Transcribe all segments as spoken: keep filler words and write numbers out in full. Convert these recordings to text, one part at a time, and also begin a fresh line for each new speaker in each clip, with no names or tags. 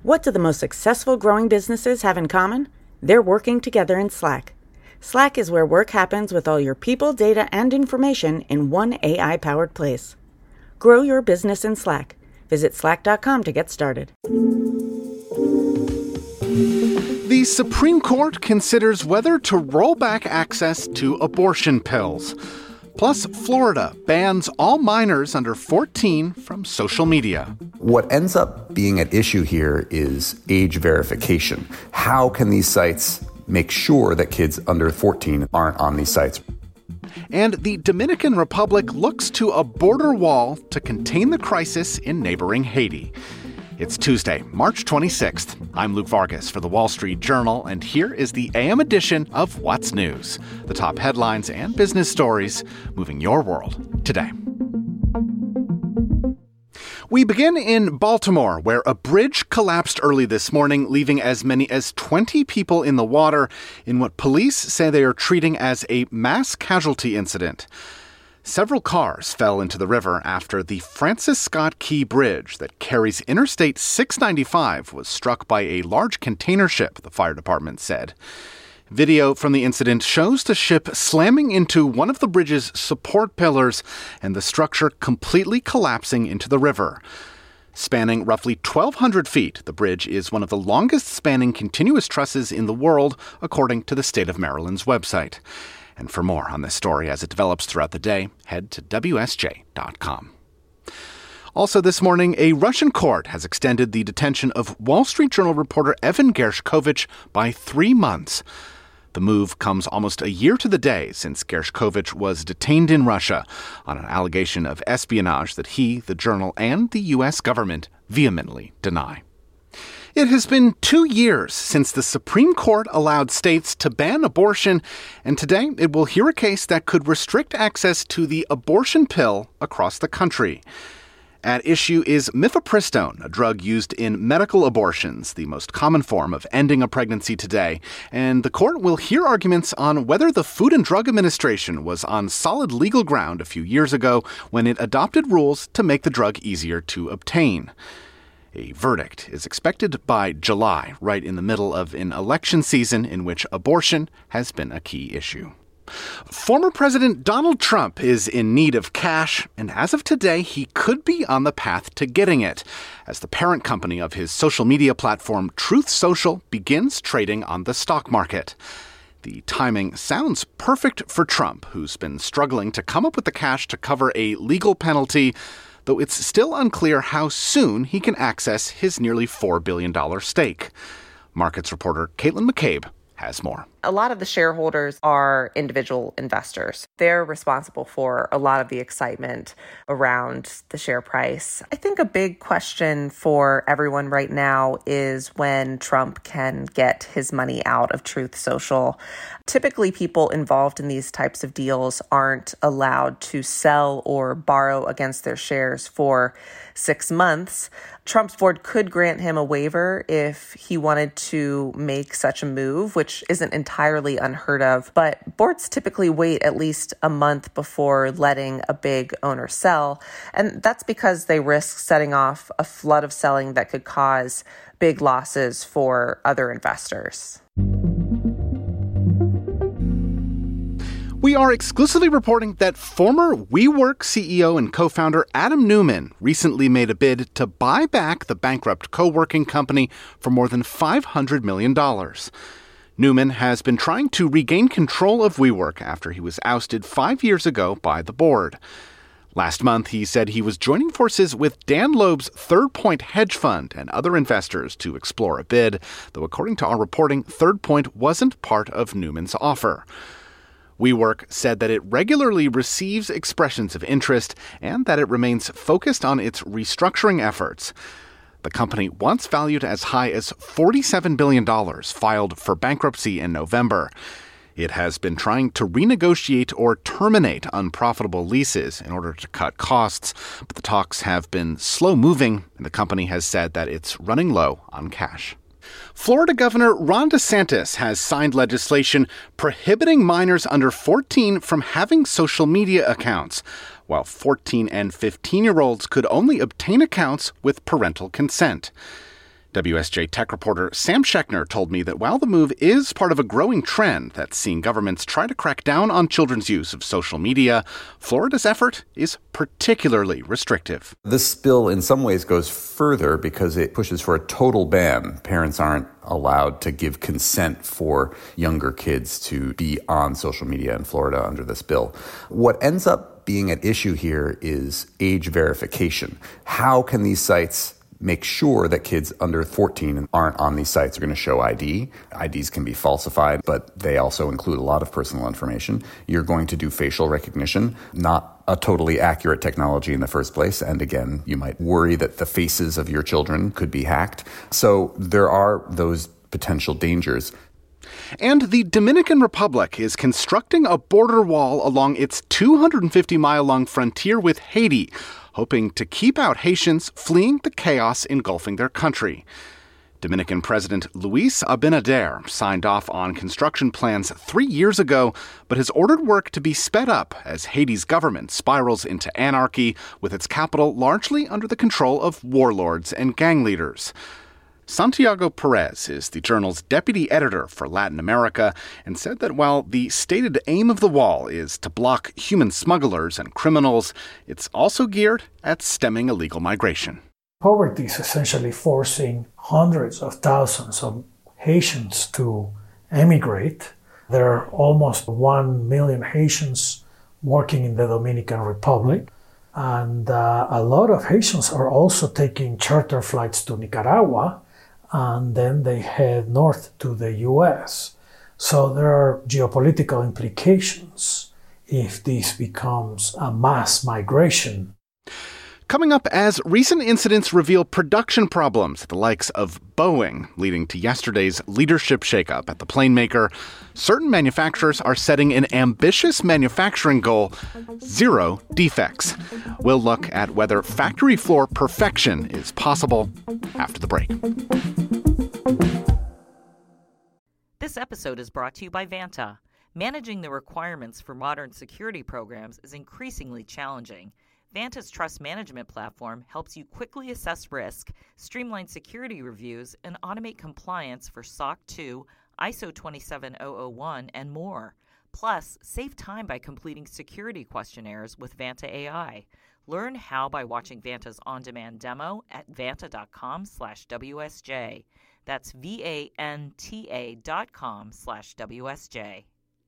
What do the most successful growing businesses have in common? They're working together in Slack. Slack is where work happens with all your people, data, and information in one A I-powered place. Grow your business in Slack. Visit slack dot com to get started.
The Supreme Court considers whether to roll back access to abortion pills. Plus, Florida bans all minors under fourteen from social media.
What ends up being at issue here is age verification. How can these sites make sure that kids under fourteen aren't on these sites?
And the Dominican Republic looks to a border wall to contain the crisis in neighboring Haiti. It's Tuesday, March twenty-sixth. I'm Luke Vargas for The Wall Street Journal, and here is the A M edition of What's News, the top headlines and business stories moving your world today. We begin in Baltimore, where a bridge collapsed early this morning, leaving as many as twenty people in the water in what police say they are treating as a mass casualty incident. Several cars fell into the river after the Francis Scott Key Bridge that carries Interstate six ninety-five was struck by a large container ship, the fire department said. Video from the incident shows the ship slamming into one of the bridge's support pillars and the structure completely collapsing into the river. Spanning roughly twelve hundred feet, the bridge is one of the longest spanning continuous trusses in the world, according to the state of Maryland's website. And for more on this story as it develops throughout the day, head to W S J dot com. Also this morning, a Russian court has extended the detention of Wall Street Journal reporter Evan Gershkovich by three months. The move comes almost a year to the day since Gershkovich was detained in Russia on an allegation of espionage that he, the Journal, and the U S government vehemently deny. It has been two years since the Supreme Court allowed states to ban abortion, and today it will hear a case that could restrict access to the abortion pill across the country. At issue is mifepristone, a drug used in medical abortions, the most common form of ending a pregnancy today, and the court will hear arguments on whether the Food and Drug Administration was on solid legal ground a few years ago when it adopted rules to make the drug easier to obtain. A verdict is expected by July, right in the middle of an election season in which abortion has been a key issue. Former President Donald Trump is in need of cash, and as of today, he could be on the path to getting it, as the parent company of his social media platform, Truth Social, begins trading on the stock market. The timing sounds perfect for Trump, who's been struggling to come up with the cash to cover a legal penalty, though it's still unclear how soon he can access his nearly four billion dollars stake. Markets reporter Caitlin McCabe has more.
A lot of the shareholders are individual investors. They're responsible for a lot of the excitement around the share price. I think a big question for everyone right now is when Trump can get his money out of Truth Social. Typically, people involved in these types of deals aren't allowed to sell or borrow against their shares for six months. Trump's board could grant him a waiver if he wanted to make such a move, which isn't entirely unheard of. But boards typically wait at least a month before letting a big owner sell. And that's because they risk setting off a flood of selling that could cause big losses for other investors.
We are exclusively reporting that former WeWork C E O and co-founder Adam Neumann recently made a bid to buy back the bankrupt co-working company for more than five hundred million dollars. Neumann has been trying to regain control of WeWork after he was ousted five years ago by the board. Last month, he said he was joining forces with Dan Loeb's Third Point hedge fund and other investors to explore a bid, though according to our reporting, Third Point wasn't part of Neumann's offer. WeWork said that it regularly receives expressions of interest and that it remains focused on its restructuring efforts. The company, once valued as high as forty-seven billion dollars, filed for bankruptcy in November. It has been trying to renegotiate or terminate unprofitable leases in order to cut costs, but the talks have been slow-moving, and the company has said that it's running low on cash. Florida Governor Ron DeSantis has signed legislation prohibiting minors under fourteen from having social media accounts, while fourteen and fifteen-year-olds could only obtain accounts with parental consent. W S J tech reporter Sam Schechner told me that while the move is part of a growing trend that's seeing governments try to crack down on children's use of social media, Florida's effort is particularly restrictive.
This bill in some ways goes further because it pushes for a total ban. Parents aren't allowed to give consent for younger kids to be on social media in Florida under this bill. What ends up being at issue here is age verification. How can these sites make sure that kids under fourteen aren't on these sites? Are going to show I D. I Ds can be falsified, but they also include a lot of personal information. You're going to do facial recognition, not a totally accurate technology in the first place. And again, you might worry that the faces of your children could be hacked. So there are those potential dangers.
And the Dominican Republic is constructing a border wall along its two hundred fifty mile long frontier with Haiti, hoping to keep out Haitians fleeing the chaos engulfing their country. Dominican President Luis Abinader signed off on construction plans three years ago, but has ordered work to be sped up as Haiti's government spirals into anarchy, with its capital largely under the control of warlords and gang leaders. Santiago Perez is the journal's deputy editor for Latin America and said that while the stated aim of the wall is to block human smugglers and criminals, it's also geared at stemming illegal migration.
Poverty is essentially forcing hundreds of thousands of Haitians to emigrate. There are almost one million Haitians working in the Dominican Republic. And uh, a lot of Haitians are also taking charter flights to Nicaragua, and then they head north to the U S. So there are geopolitical implications if this becomes a mass migration.
Coming up, as recent incidents reveal production problems at the likes of Boeing, leading to yesterday's leadership shakeup at the plane maker, certain manufacturers are setting an ambitious manufacturing goal: zero defects. We'll look at whether factory floor perfection is possible after the break.
This episode is brought to you by Vanta. Managing the requirements for modern security programs is increasingly challenging. Vanta's trust management platform helps you quickly assess risk, streamline security reviews, and automate compliance for S O C two, I S O twenty-seven thousand one, and more. Plus, save time by completing security questionnaires with Vanta A I. Learn how by watching Vanta's on-demand demo at vanta.com slash WSJ. That's V-A-N-T-A dot com slash W-S-J.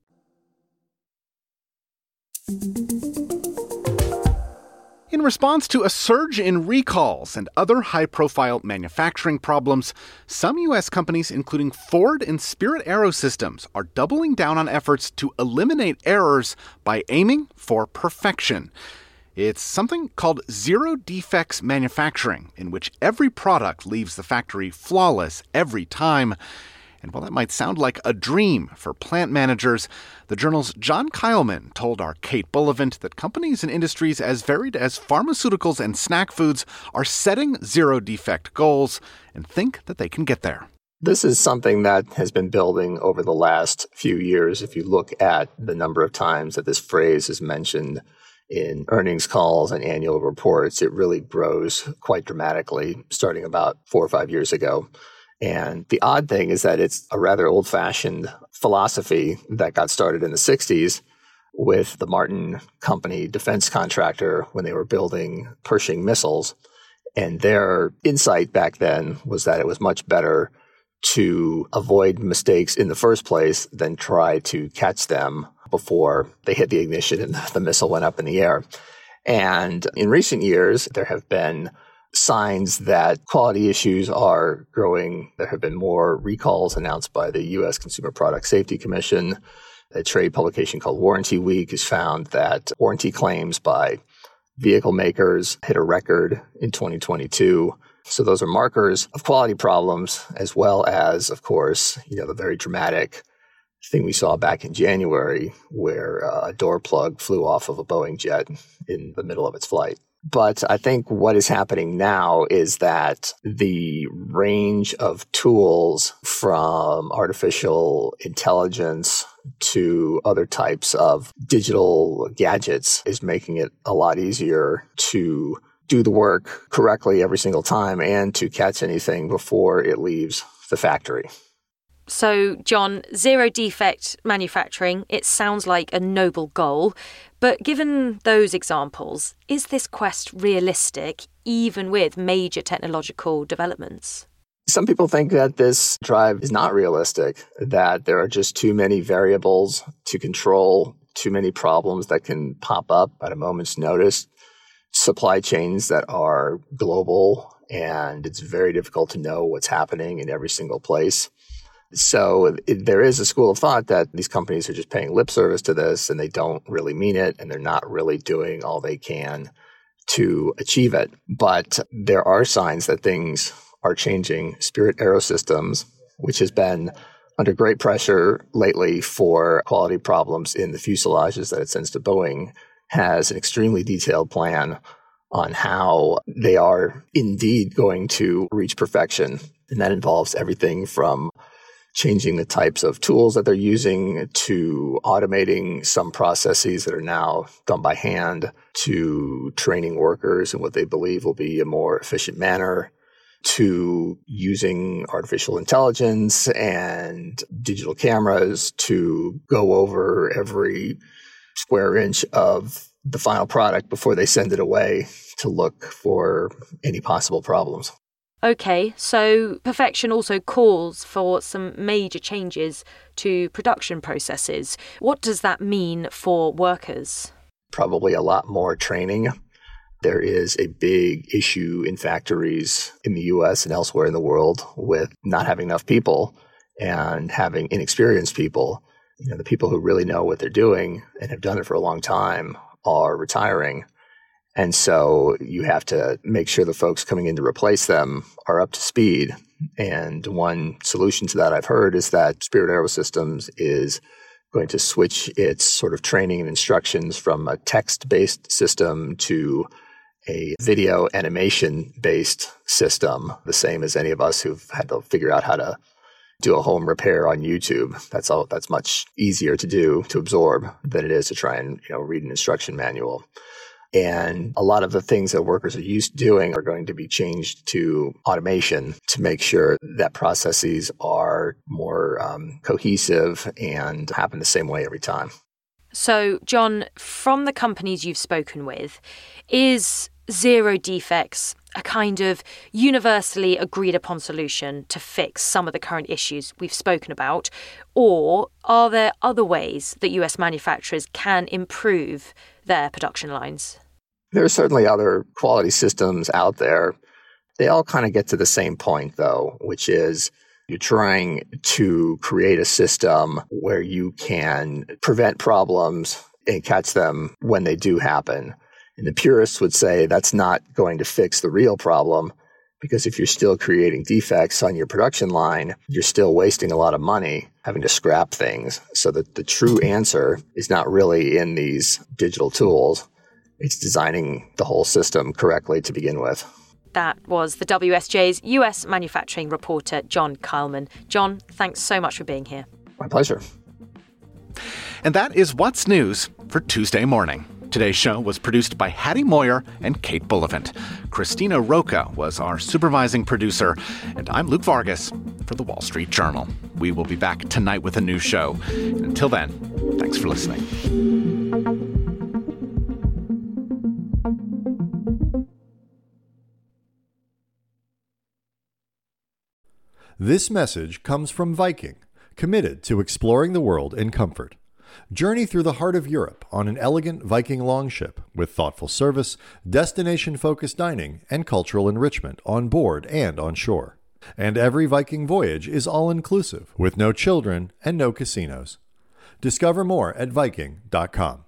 In response to a surge in recalls and other high-profile manufacturing problems, some U S companies, including Ford and Spirit AeroSystems, are doubling down on efforts to eliminate errors by aiming for perfection. It's something called zero defects manufacturing, in which every product leaves the factory flawless every time. And while that might sound like a dream for plant managers, the journal's John Kyleman told our Kate Bullivant that companies and industries as varied as pharmaceuticals and snack foods are setting zero-defect goals and think that they can get there.
This is something that has been building over the last few years. If you look at the number of times that this phrase is mentioned in earnings calls and annual reports, it really grows quite dramatically starting about four or five years ago. And the odd thing is that it's a rather old-fashioned philosophy that got started in the sixties with the Martin Company defense contractor when they were building Pershing missiles. And their insight back then was that it was much better to avoid mistakes in the first place than try to catch them before they hit the ignition and the missile went up in the air. And in recent years, there have been signs that quality issues are growing. There have been more recalls announced by the U S Consumer Product Safety Commission. A trade publication called Warranty Week has found that warranty claims by vehicle makers hit a record in twenty twenty-two. So those are markers of quality problems, as well as, of course, you know, the very dramatic thing we saw back in January where uh, a door plug flew off of a Boeing jet in the middle of its flight. But I think what is happening now is that the range of tools, from artificial intelligence to other types of digital gadgets, is making it a lot easier to do the work correctly every single time and to catch anything before it leaves the factory.
So, John, zero defect manufacturing, it sounds like a noble goal. But given those examples, is this quest realistic, even with major technological developments?
Some people think that this drive is not realistic, that there are just too many variables to control, too many problems that can pop up at a moment's notice, supply chains that are global, and it's very difficult to know what's happening in every single place. So it, there is a school of thought that these companies are just paying lip service to this and they don't really mean it and they're not really doing all they can to achieve it. But there are signs that things are changing. Spirit AeroSystems, which has been under great pressure lately for quality problems in the fuselages that it sends to Boeing, has an extremely detailed plan on how they are indeed going to reach perfection. And that involves everything from changing the types of tools that they're using to automating some processes that are now done by hand to training workers in what they believe will be a more efficient manner to using artificial intelligence and digital cameras to go over every square inch of the final product before they send it away to look for any possible problems.
Okay, so perfection also calls for some major changes to production processes. What does that mean for workers?
Probably a lot more training. There is a big issue in factories in the U S and elsewhere in the world with not having enough people and having inexperienced people. You know, the people who really know what they're doing and have done it for a long time are retiring. And so you have to make sure the folks coming in to replace them are up to speed. And one solution to that I've heard is that Spirit AeroSystems is going to switch its sort of training and instructions from a text-based system to a video animation-based system, the same as any of us who've had to figure out how to do a home repair on YouTube. That's all. That's much easier to do, to absorb, than it is to try and, you know, read an instruction manual. And a lot of the things that workers are used to doing are going to be changed to automation to make sure that processes are more um, cohesive and happen the same way every time.
So, John, from the companies you've spoken with, is zero defects a kind of universally agreed upon solution to fix some of the current issues we've spoken about? Or are there other ways that U S manufacturers can improve their production lines?
There are certainly other quality systems out there. They all kind of get to the same point, though, which is you're trying to create a system where you can prevent problems and catch them when they do happen. And the purists would say that's not going to fix the real problem, because if you're still creating defects on your production line, you're still wasting a lot of money having to scrap things. So that the true answer is not really in these digital tools. It's designing the whole system correctly to begin with.
That was the W S J's U S manufacturing reporter, John Keilman. John, thanks so much for being here.
My pleasure.
And that is What's News for Tuesday morning. Today's show was produced by Hattie Moyer and Kate Bullivant. Christina Roca was our supervising producer, and I'm Luke Vargas for The Wall Street Journal. We will be back tonight with a new show. And until then, thanks for listening.
This message comes from Viking, committed to exploring the world in comfort. Journey through the heart of Europe on an elegant Viking longship with thoughtful service, destination-focused dining, and cultural enrichment on board and on shore. And every Viking voyage is all-inclusive, with no children and no casinos. Discover more at Viking dot com.